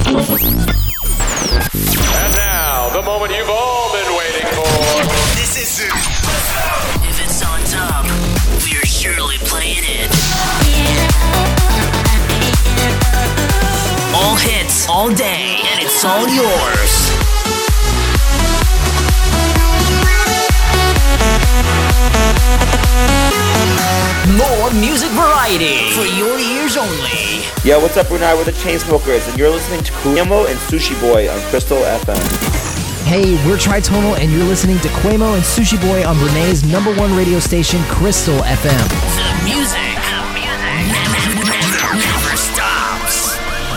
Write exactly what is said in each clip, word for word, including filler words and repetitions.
And now, the moment you've all been waiting for. This is it. If it's on top, we're surely playing it. All hits, all day, and it's all yours. More music variety for your ears only. Yo, what's up, Brunei? We're the Chainsmokers, and you're listening to Quemo and Sushi Boy on Crystal F M. Hey, we're Tritonal, and you're listening to Quemo and Sushi Boy on Renee's number one radio station, Crystal F M. The music, the music never, never stops.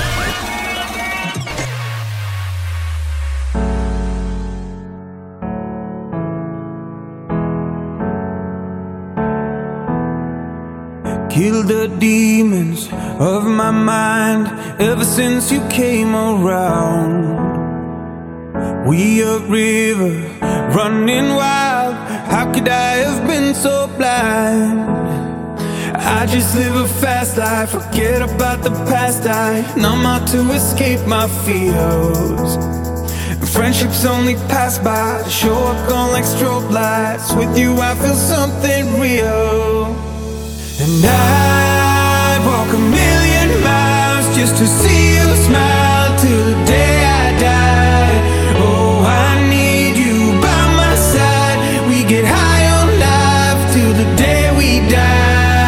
Kill the demons of my mind ever since you came around. We a river running wild. How could I have been so blind? I just live a fast life, forget about the past. I numb out to escape my fears. Friendships only pass by, show up gone like strobe lights. With you I feel something real. And I'd walk a million miles just to see you smile till the day I die. Oh, I need you by my side. We get high on life till the day we die.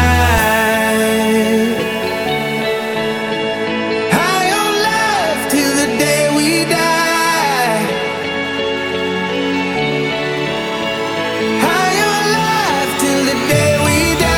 High on life till the day we die. High on life till the day we die.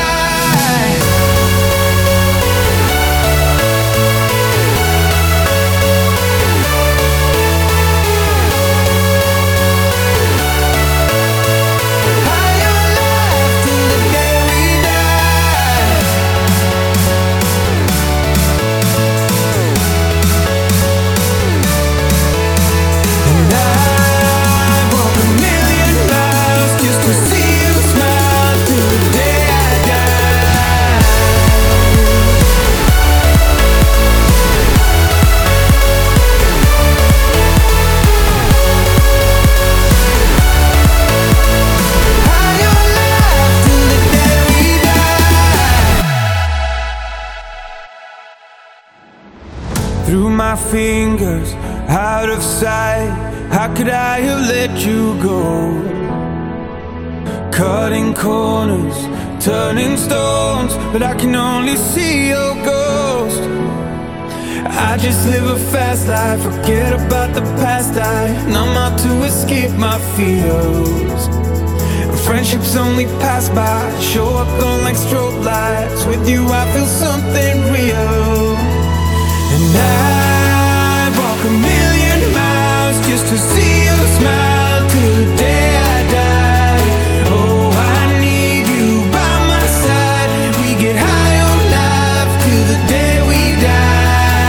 Through my fingers, out of sight. How could I have let you go? Cutting corners, turning stones, but I can only see your ghost. I just live a fast life, forget about the past. I numb out to escape my fears. Friendships only pass by, show up gone like strobe lights. With you I feel something real. And I'd walk a million miles just to see you smile till the day I die. Oh, I need you by my side. We get high on life till the day we die.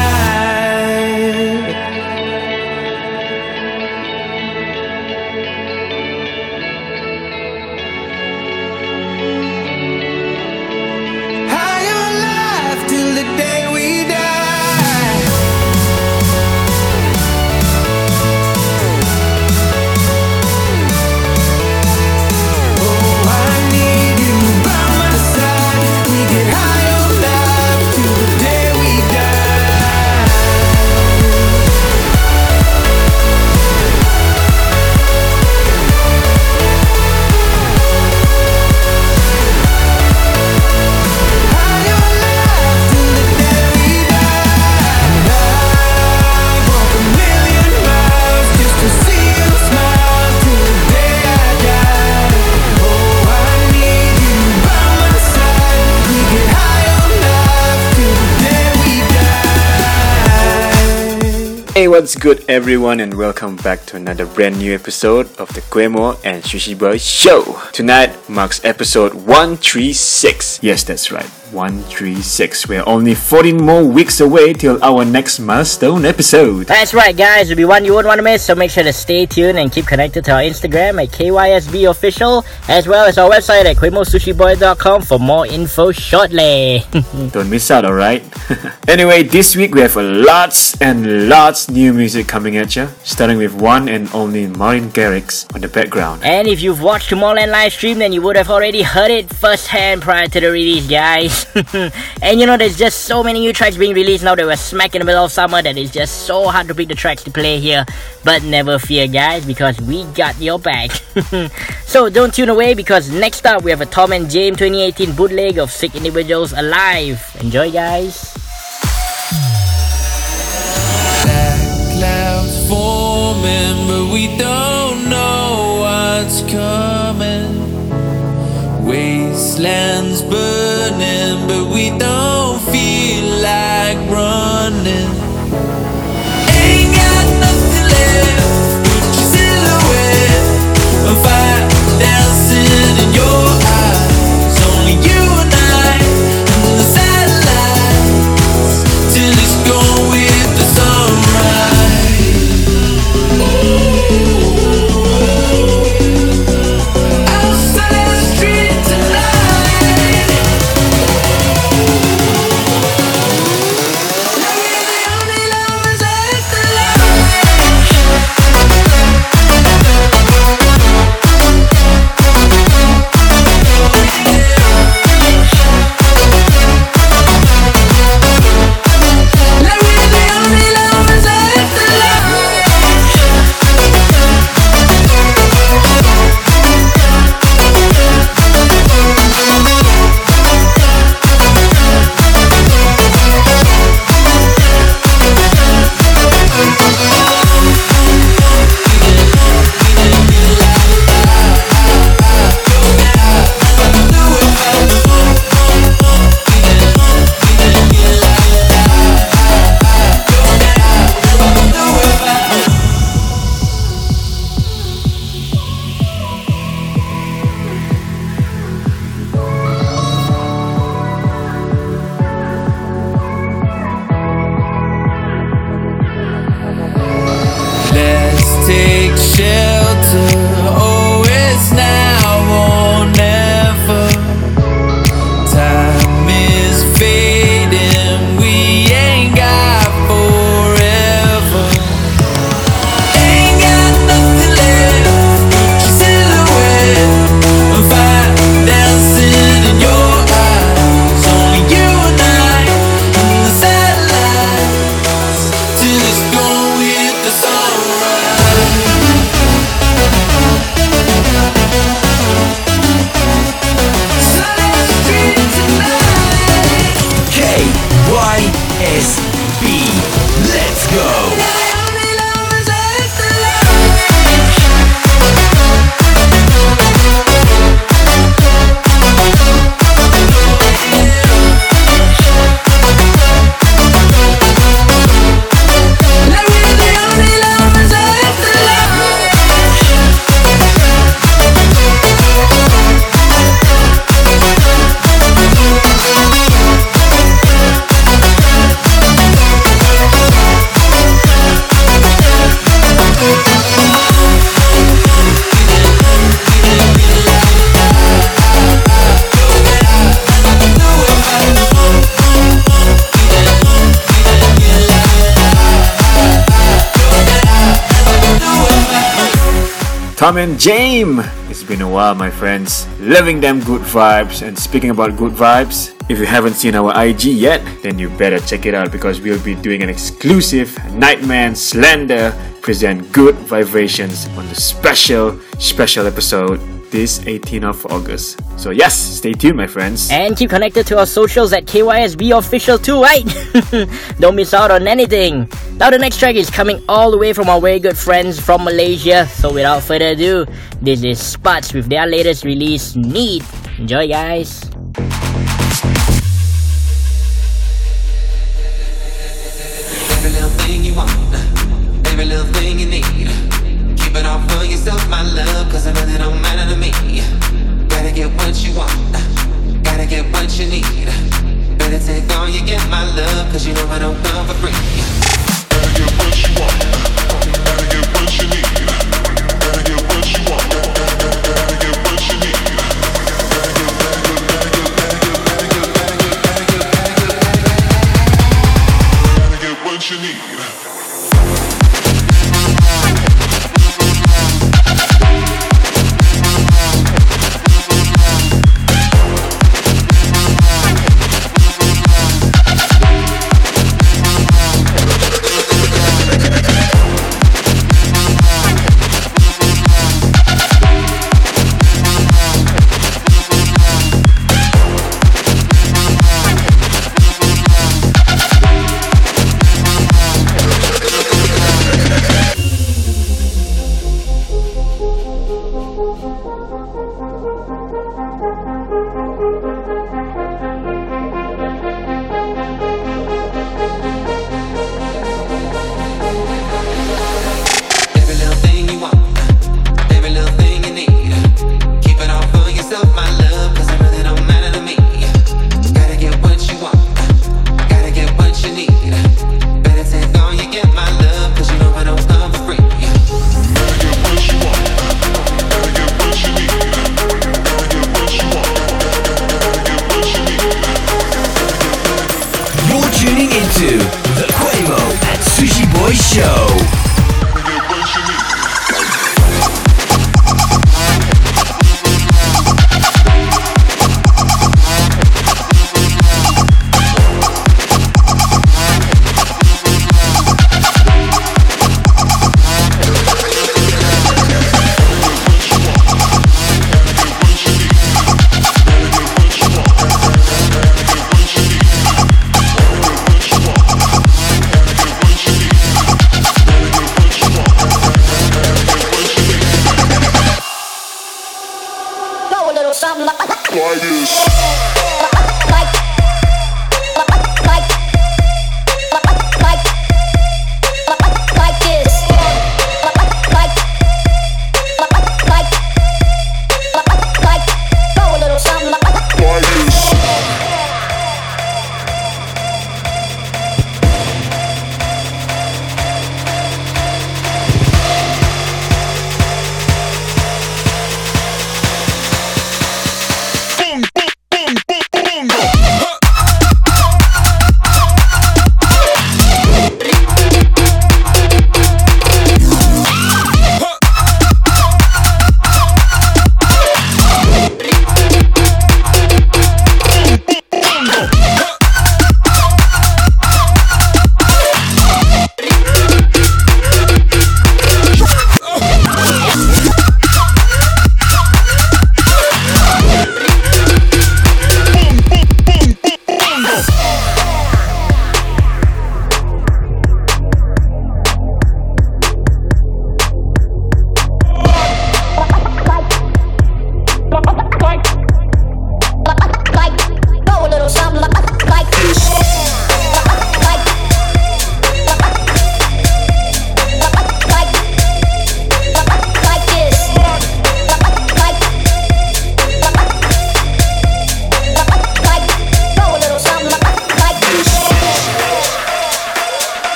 High on life till the day we die. Hey, what's good everyone, and welcome back to another brand new episode of the Quemo and Sushi Boy Show. Tonight marks episode one thirty-six. Yes, that's right. one three six. We're only fourteen more weeks away till our next milestone episode. That's right, guys. It'll be one you wouldn't want to miss, so make sure to stay tuned and keep connected to our Instagram at K Y S B Official, as well as our website at Kwemo Sushi Boy dot com for more info shortly. Don't miss out, alright? Anyway, this week we have lots and lots new music coming at you, starting with one and only Martin Garrix on the background. And if you've watched Tomorrowland live stream, then you would have already heard it firsthand prior to the release, guys. And you know, there's just so many new tracks being released now that we're smack in the middle of summer that it's just so hard to pick the tracks to play here. But never fear, guys, because we got your back. So don't tune away, because next up we have a Tom and James twenty eighteen bootleg of Sick Individuals Alive. Enjoy, guys. Black clouds forming, but we don't know what's coming. Wastelands burning, but we don't feel like running. Ain't got nothing left but your silhouette, a fire dancing in your eyes. Only you and I and the satellites, till it's gone with the sunrise. Outside the street tonight. Tom and James! It's been a while, my friends. Loving them good vibes. And speaking about good vibes, if you haven't seen our I G yet, then you better check it out, because we'll be doing an exclusive Nightman Slender present Good Vibrations on the special, special episode this eighteenth of August. So yes, stay tuned, my friends. And keep connected to our socials at K Y S B Official too, right? Don't miss out on anything. Now the next track is coming all the way from our very good friends from Malaysia. So without further ado, this is Spuds with their latest release, Need. Enjoy, guys. Every little thing you want, every little thing you need, keep it all for yourself, my love, cause I know that don't matter to me. Gotta get what you want, gotta get what you need. take all you get, my love, cause you know I don't come for free. Gotta get what you want, gotta get what you need. Gotta get what you want, gotta get what you need. Gotta get, gotta get, gotta get, gotta get, gotta get, gotta get, gotta get, gotta get, gotta get what you need.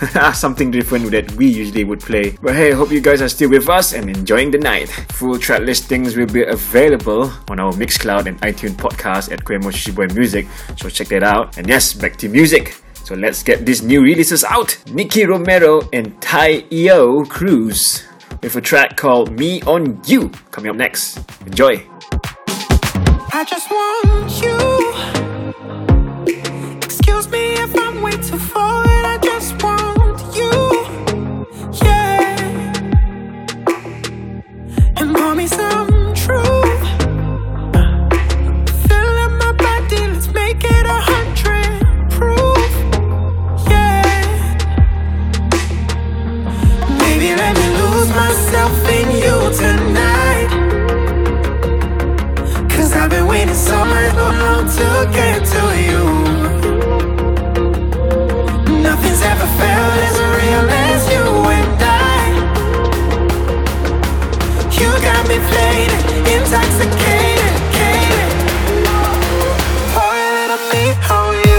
Something different that we usually would play. But hey, hope you guys are still with us and enjoying the night. Full track listings will be available on our Mixcloud and iTunes podcast at Quemo Sushi Boy Music, so check that out. And yes, back to music. So let's get these new releases out. Nicky Romero and Tai Eo Cruz with a track called Me On You coming up next. Enjoy. I just want you. Excuse me if I'm way too forward. I just want you. Yeah. And pour me some truth. Fill up my body, let's make it a hundred proof. Yeah. Baby, let me lose myself in you tonight. Cause I've been waiting so much long to get to you. Nothing's ever felt as real as you and I. You got me faded, intoxicated, cated. Pour a little me on you.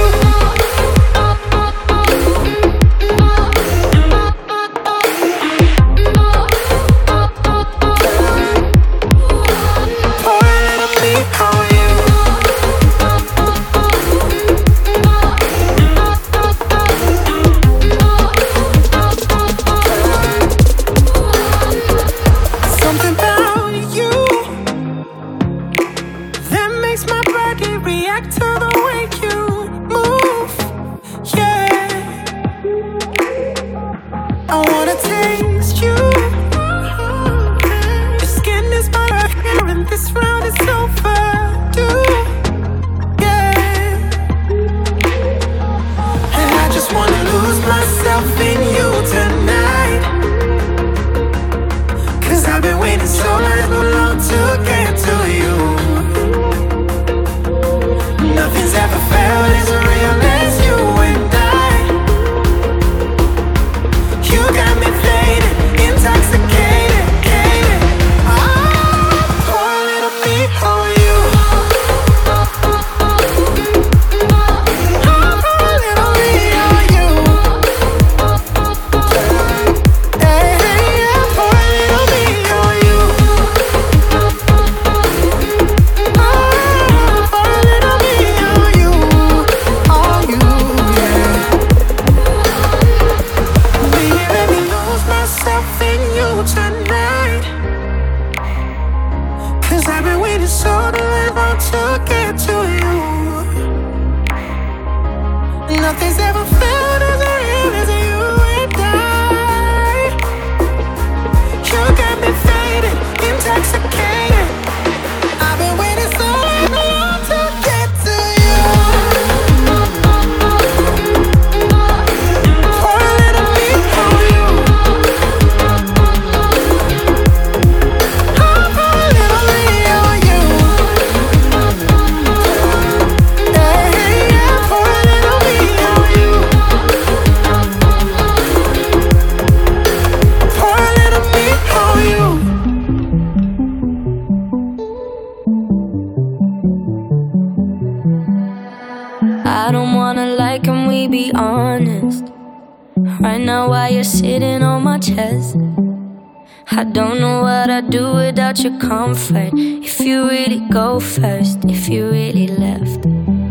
I don't know what I'd do without your comfort. If you really go first, if you really left.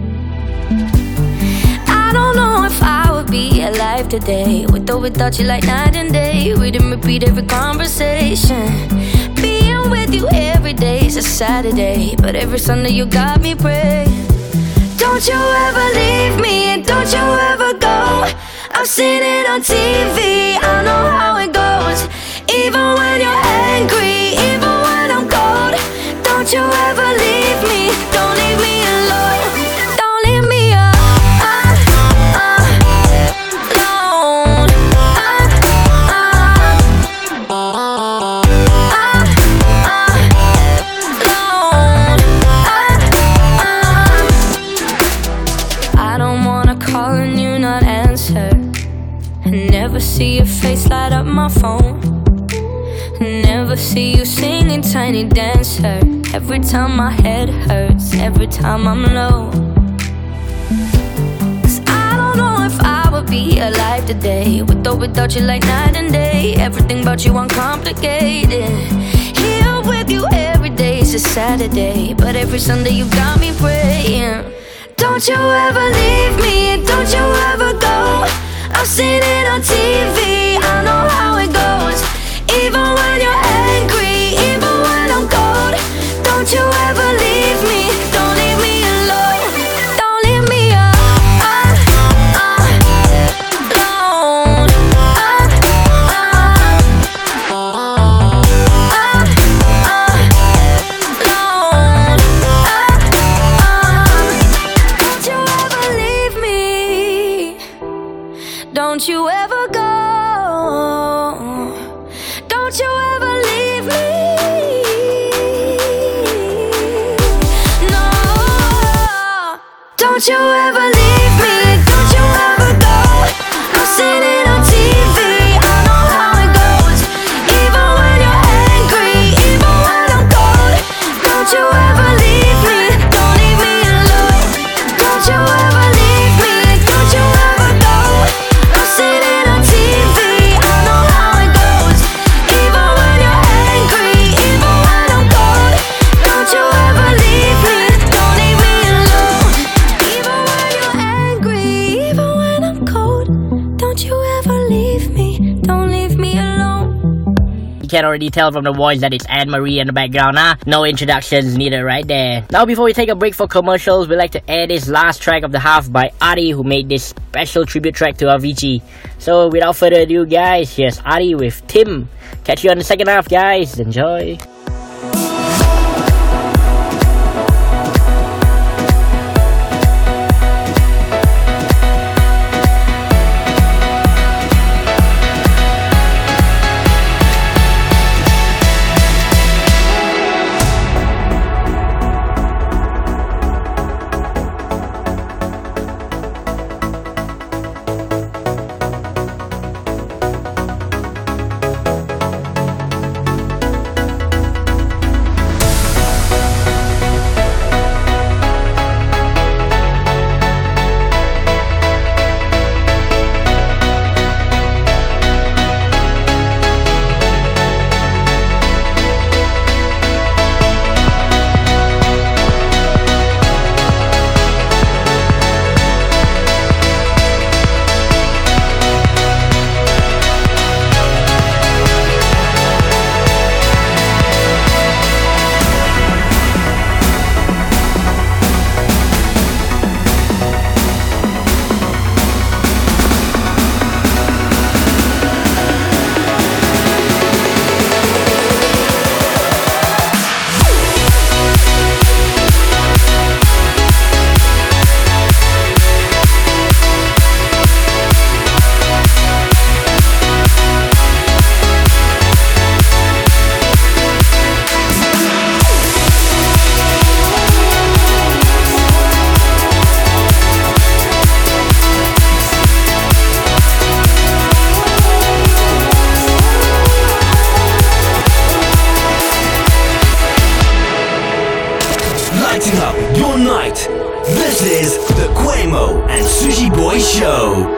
I don't know if I would be alive today, with or without you like night and day. We didn't repeat every conversation. Being with you every day is a Saturday, but every Sunday you got me praying. Don't you ever leave me, and don't you ever go. I've seen it on T V, I know how it goes. Even when you're angry, even when I'm cold. Don't you ever leave me, don't leave me alone. Don't leave me alone. I don't wanna call and you not answer. I never see your face light up my phone. Never see you singing Tiny Dancer. Every time my head hurts, every time I'm low. Cause I don't know if I would be alive today. With or without you like night and day. Everything about you uncomplicated. Here with you every day is a Saturday, but every Sunday you got me praying. Don't you ever leave me, don't you ever go. I've seen it on T V, I know how it goes. Even when you're angry, even when I'm cold. Don't you ever leave me, don't leave me alone. Don't leave me alone. Don't you ever leave me, don't you ever go. Don't you ever leave me. No. Don't you ever leave me. Don't you ever go. I've seen it on T V. I know how it goes. Even when you're angry, even when I'm cold. Don't you ever leave me. Don't leave me alone. Don't you ever leave me. Don't you ever go. I've seen it on T V. I know how it goes. Even when you're angry, even when I'm cold. Don't you ever leave me. Don't leave me alone. Even when you're angry, even when I'm cold. Don't you ever leave me. Don't leave me alone. You can already tell from the voice that it's Anne-Marie in the background, huh? No introductions needed right there. Now before we take a break for commercials, we'd like to air this last track of the half by Adi, who made this special tribute track to Avicii. So without further ado guys, here's Adi with Tim. Catch you on the second half guys, enjoy. Lighting up your night. This is the Quemo and Sushi Boy Show.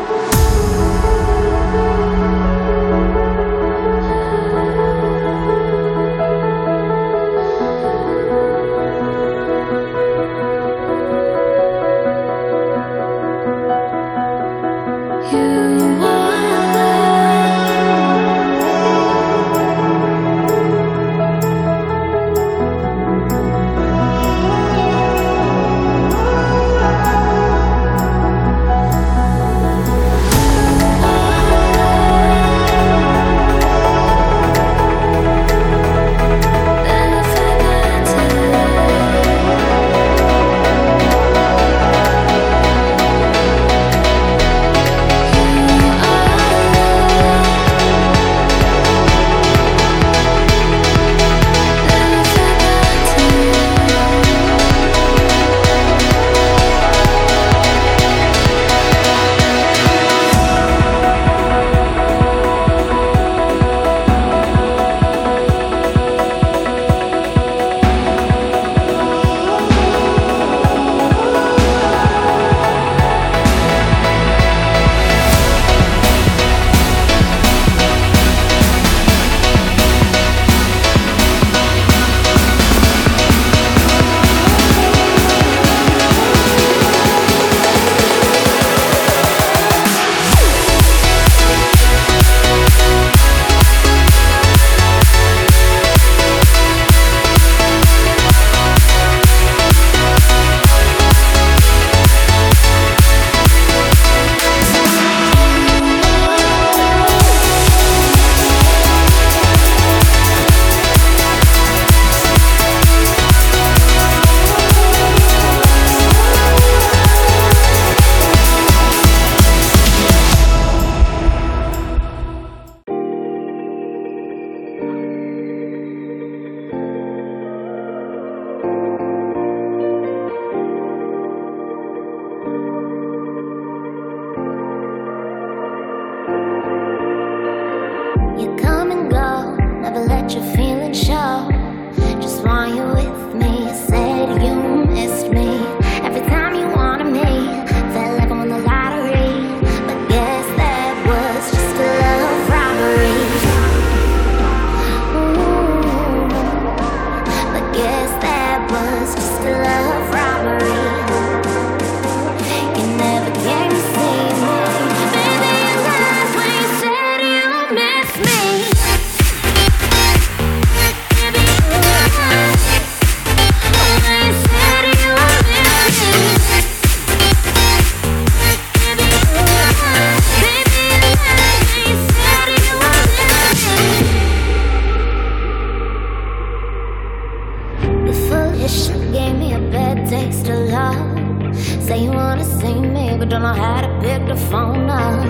how to pick the phone up.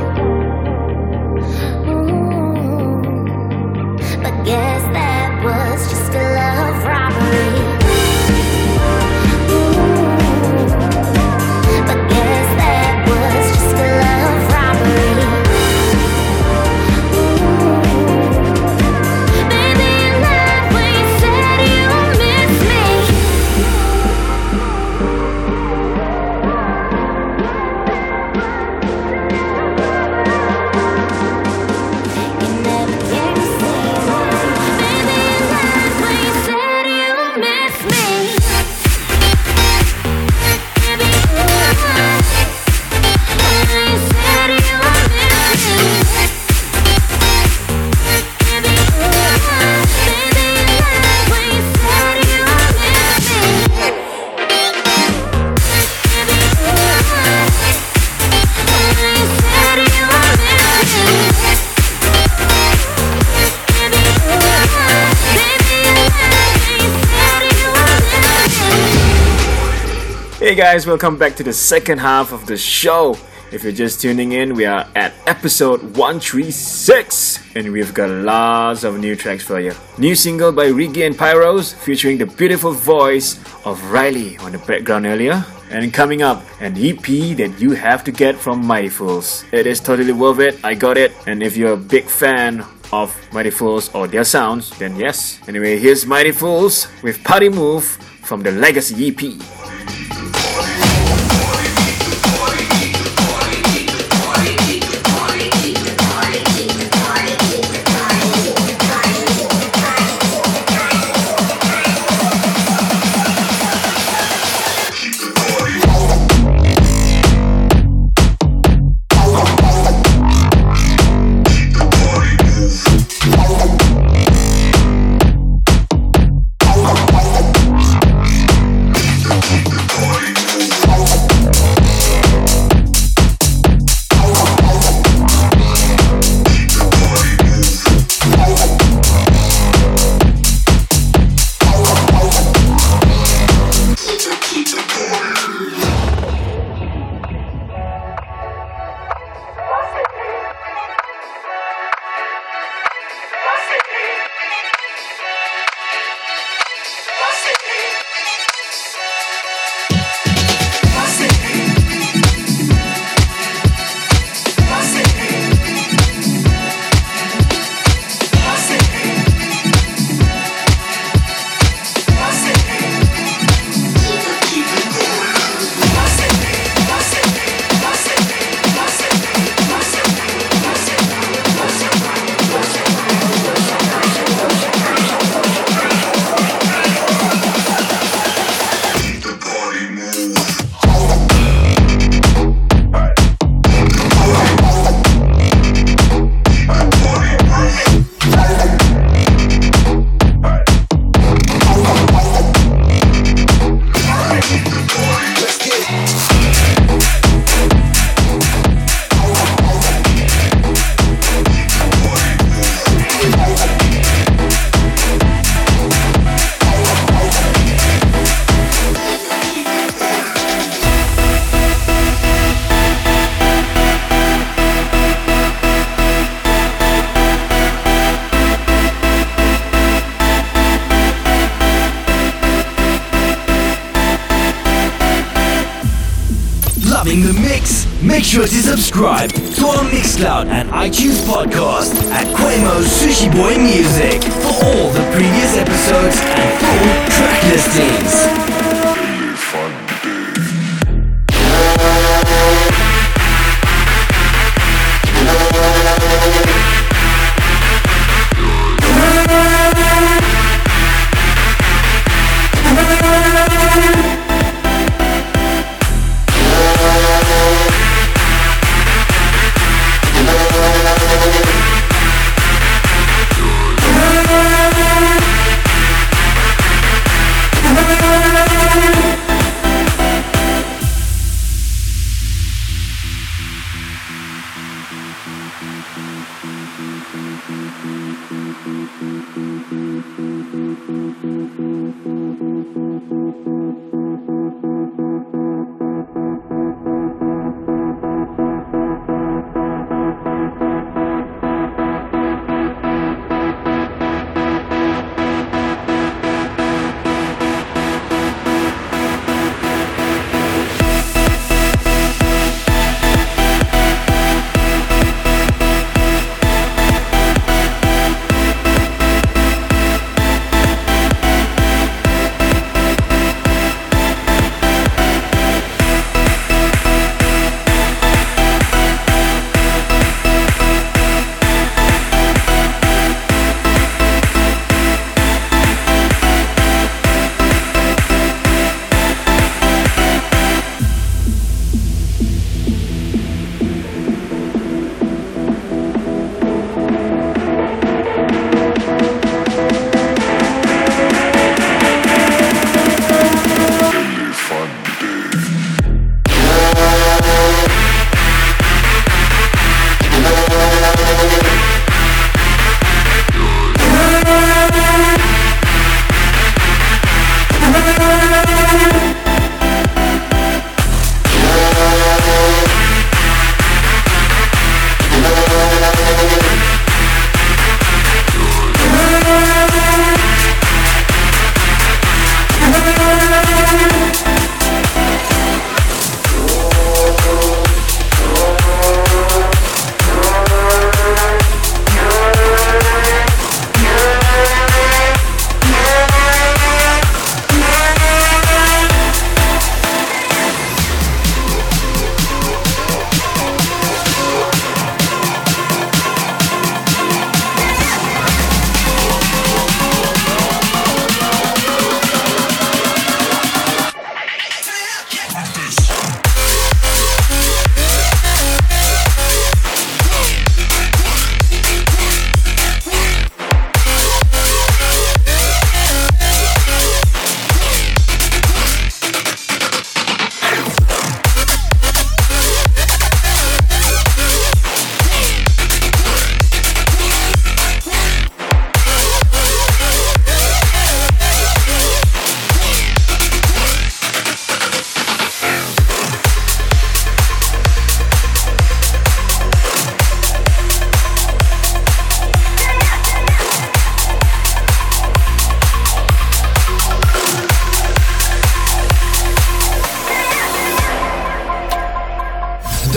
Ooh, but guess that was just a love robbery. Hey guys, welcome back to the second half of the show. If you're just tuning in, we are at episode one thirty-six and we've got lots of new tracks for you. New single by Rigi and Pyros featuring the beautiful voice of Riley on the background earlier. And coming up, an E P that you have to get from Mighty Fools. It is totally worth it, I got it. And if you're a big fan of Mighty Fools or their sounds, then yes. Anyway, here's Mighty Fools with Party Move from the Legacy E P. Make sure to subscribe to our Mixcloud and iTunes podcast at Quamo's Sushi Boy Music for all the previous episodes and full track listings.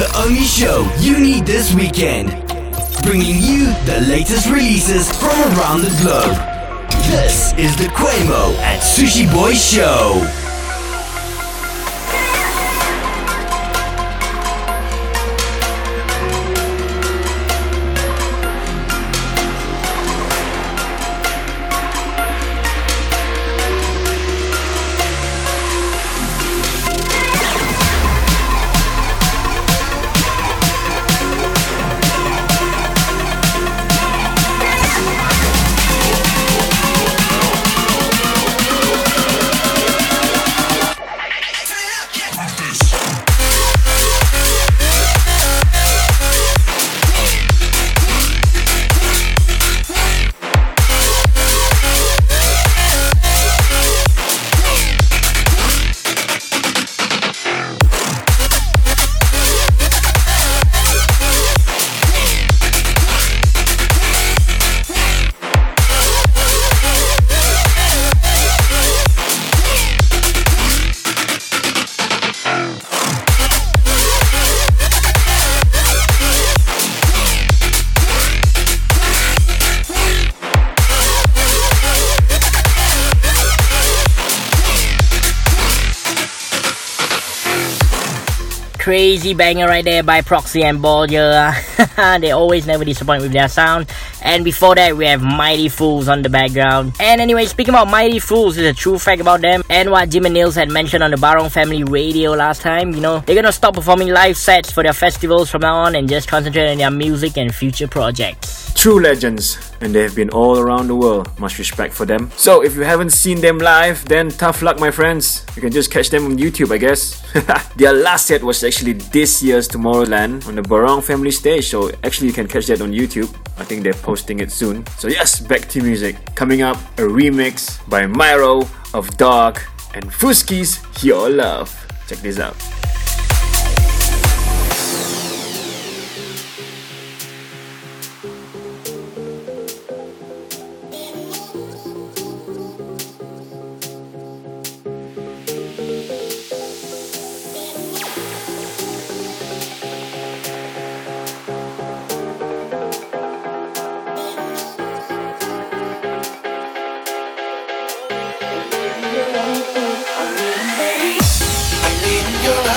the only show you need this weekend, bringing you the latest releases from around the globe. This is the Quemo and Sushi Boy Show. Crazy banger right there by Proxy and Bolger. They always never disappoint with their sound. And before that, we have Mighty Fools on the background. And anyway, speaking about Mighty Fools, is a true fact about them. And what Jim and Nils had mentioned on the Barong Family Radio last time, you know, they're gonna stop performing live sets for their festivals from now on and just concentrate on their music and future projects. True legends, and they have been all around the world. Much respect for them. So if you haven't seen them live, then tough luck, my friends. You can just catch them on YouTube, I guess. Their last set was actually this year's Tomorrowland on the Barong Family stage, so actually you can catch that on YouTube. I think they're posting it soon. So yes, back to music. Coming up, a remix by Myro of Dark and Fuski's Your Love. Check this out. Your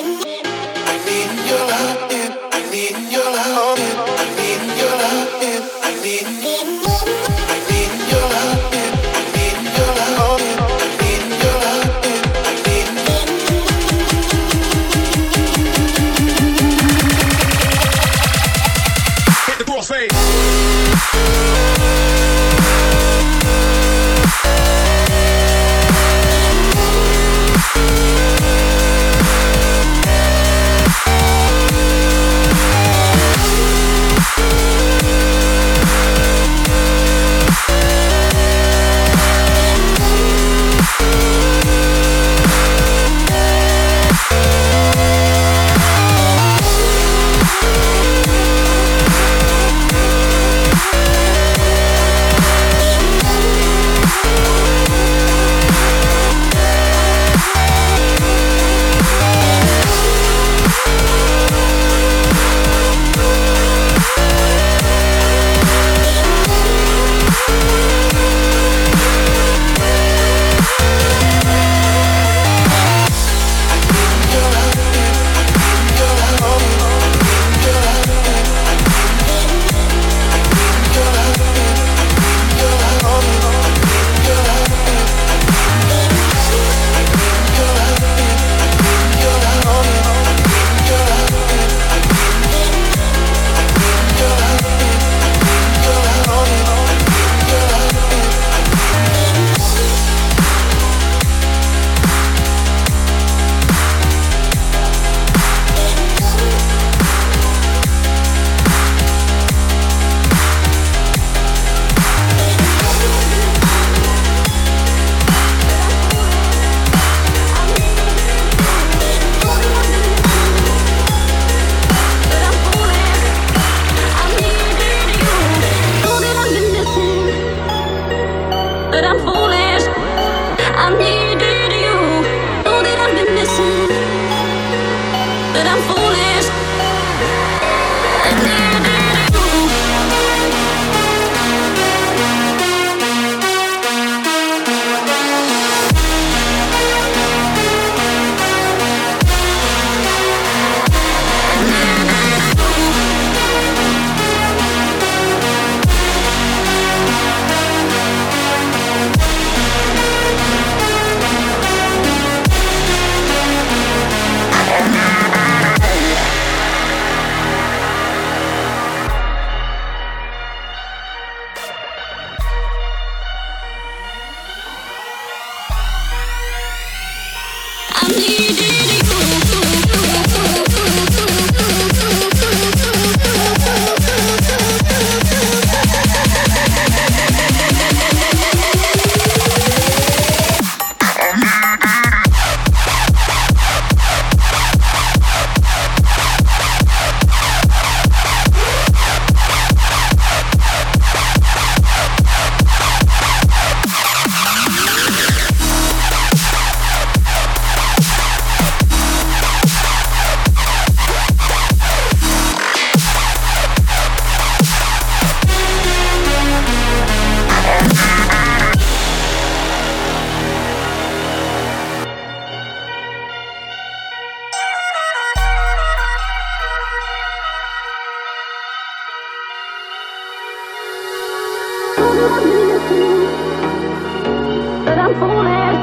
But I'm foolish.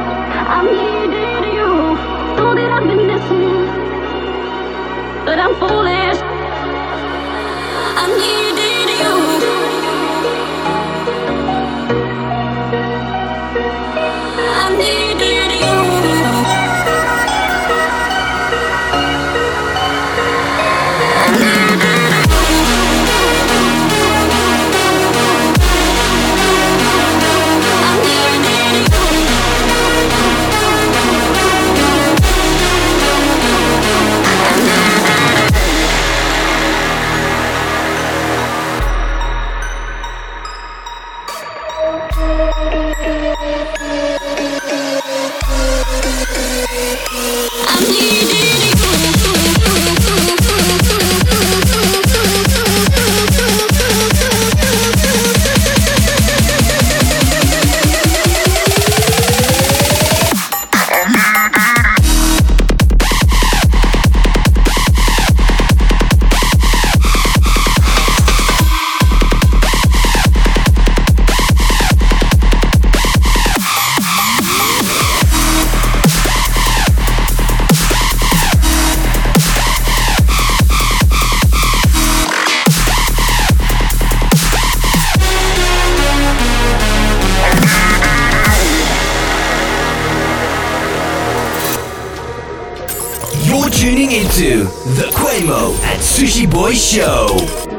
I'm needing you. Know that I've been missing. But I'm foolish. I'm needing you. I'm needing you. I'm needing you. tuning into the Quemo and Sushi Boy Show.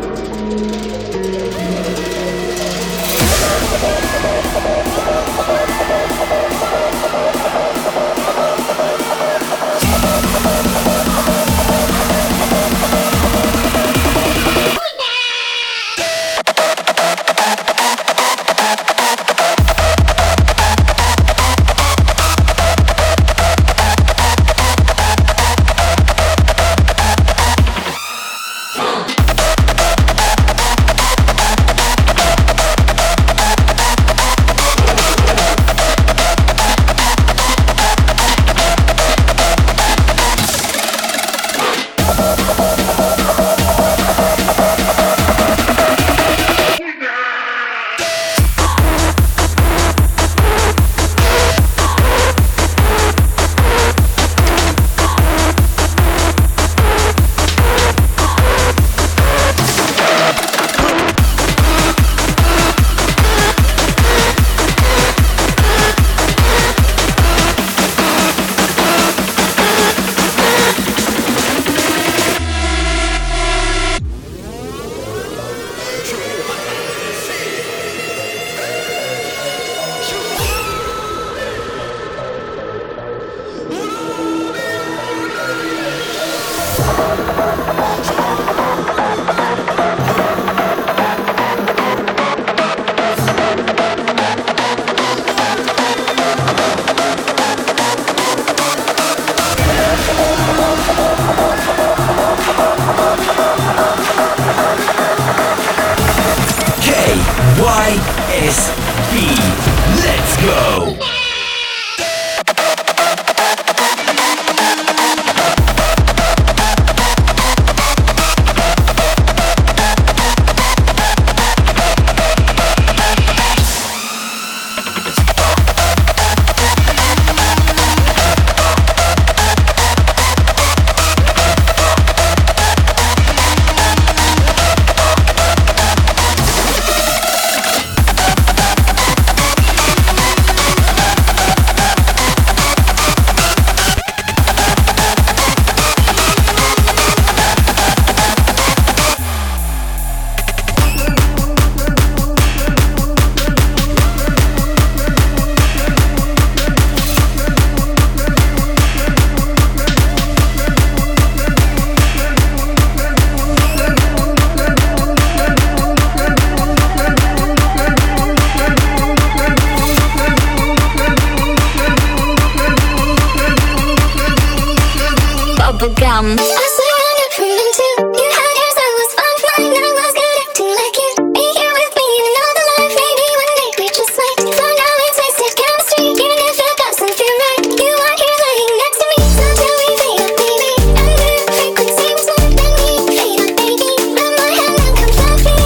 Bubblegum. I surrounded from into you had yours, I was fun, flying, I was good acting like you. Be here with me in another life, maybe one day we just might. For now it's wasted chemistry, even if it doesn't feel right. You are here laying next to me, so till we fade up, baby. And the frequency was more than we fade up, baby. Grab my hand and come fluffy.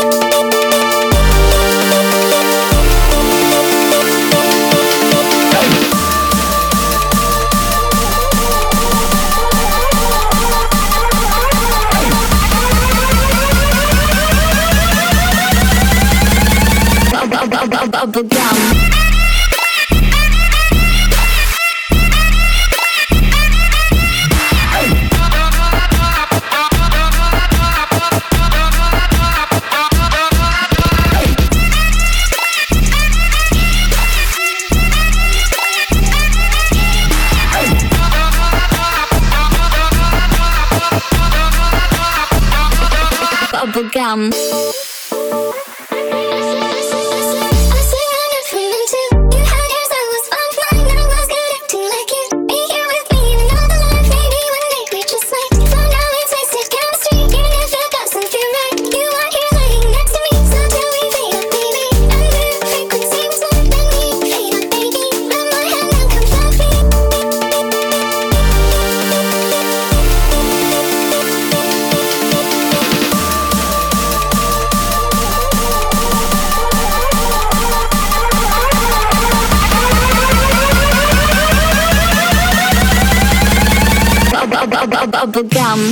Bubblegum. Bubblegum. Bubblegum.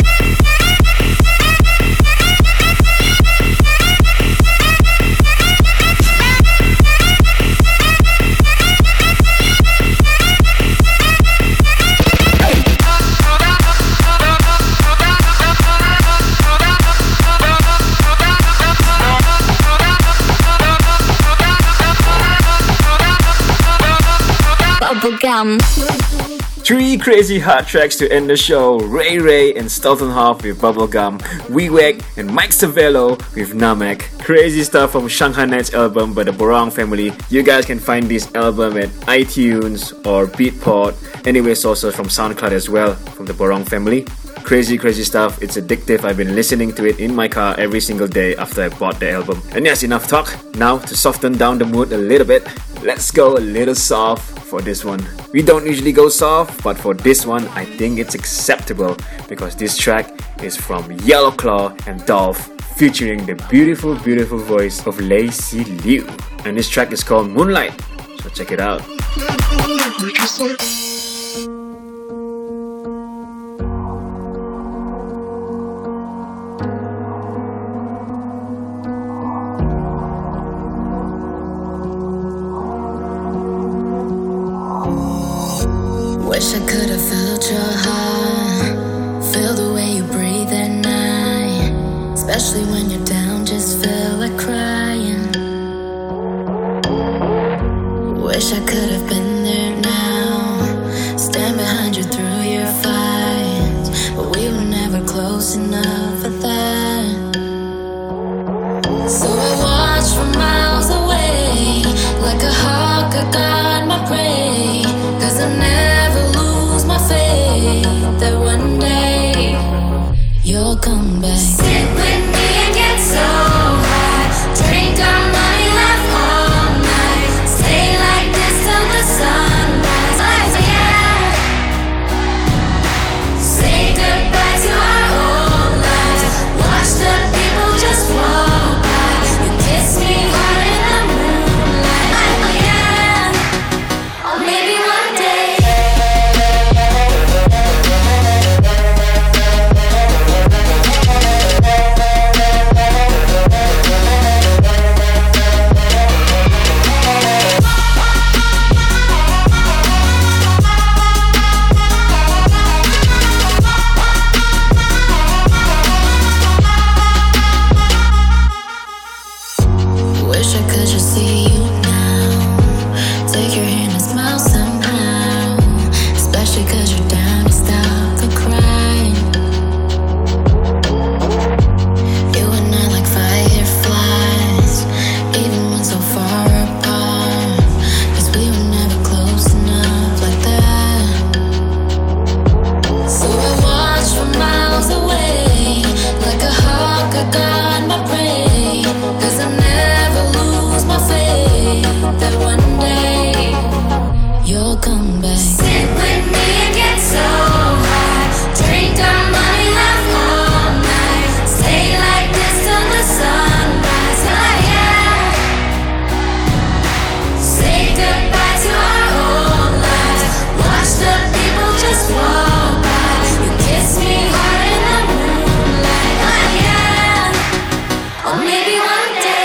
Bubblegum. Three crazy hard tracks to end the show. Ray Ray and Stelton Hoff with Bubblegum, Weeweg and Mike Savello with Namek. Crazy stuff from Shanghai Nights album by the Borong family. You guys can find this album at iTunes or Beatport. Anyway, sources from SoundCloud as well from the Borong family. Crazy, crazy stuff. It's addictive. I've been listening to it in my car every single day after I bought the album. And yes, enough talk. Now, to soften down the mood a little bit, let's go a little soft for this one. We don't usually go soft, but for this one, I think it's acceptable because this track is from Yellow Claw and Dolph, featuring the beautiful, beautiful voice of Lacey Liu. And this track is called Moonlight, so check it out. Wish I could have felt your heart, feel the way you breathe at night, especially when you're down, just feel like crying. Wish I could have been there now, stand behind you through your fights, but we were never close enough for that. So I watched from miles away, like a hawk I got my prey, 'cause I never lose my faith that one day you'll come back. Sit with me and get so high, drink our money, laugh all night, stay like this till the sunrise. Yeah. Say goodbye to our old lives, watch the people just walk by, you kiss me hard in the moonlight. Yeah. Or maybe one day. Wish I could just see you now, take your hand and smile somehow, especially 'cause you're down to stop the crying. You and I like fireflies, even when so far apart, 'cause we were never close enough like that. So I watched from miles away, like a hawk I got my prey, 'cause I never lose my faith that one day you'll come back. Sit with me and get so high, drink our money, laugh all night, stay like this till the sunrise. Yeah. Say goodbye to our old lives, watch the people just walk by, you kiss me hard in the moonlight. Yeah. Or maybe one day.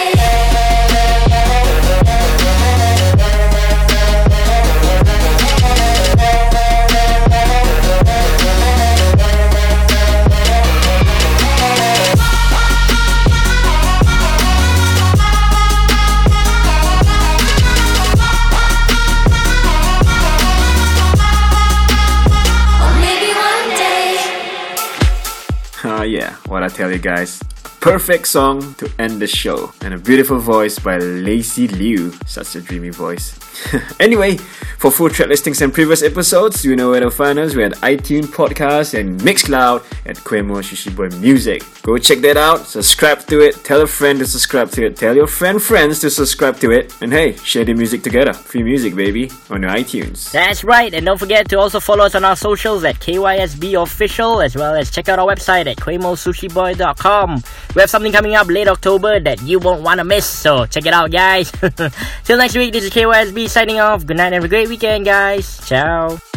Or maybe one day. Ah, yeah, what I tell you guys. Perfect song to end the show, and a beautiful voice by Lacey Liu. Such a dreamy voice. Anyway, for full track listings and previous episodes, you know where to find us. We're at iTunes Podcast and Mixcloud at Quemo Sushi Boy Music. Go check that out, subscribe to it, tell a friend to subscribe to it, tell your friend friends to subscribe to it, and hey, share the music together. Free music, baby, on your iTunes. That's right, and don't forget to also follow us on our socials at K Y S B Official, as well as check out our website at quemo sushi boy dot com. We have something coming up late October that you won't want to miss, so check it out, guys. Till next week, this is K Y S B signing off. Good night and have a great weekend, guys. Ciao.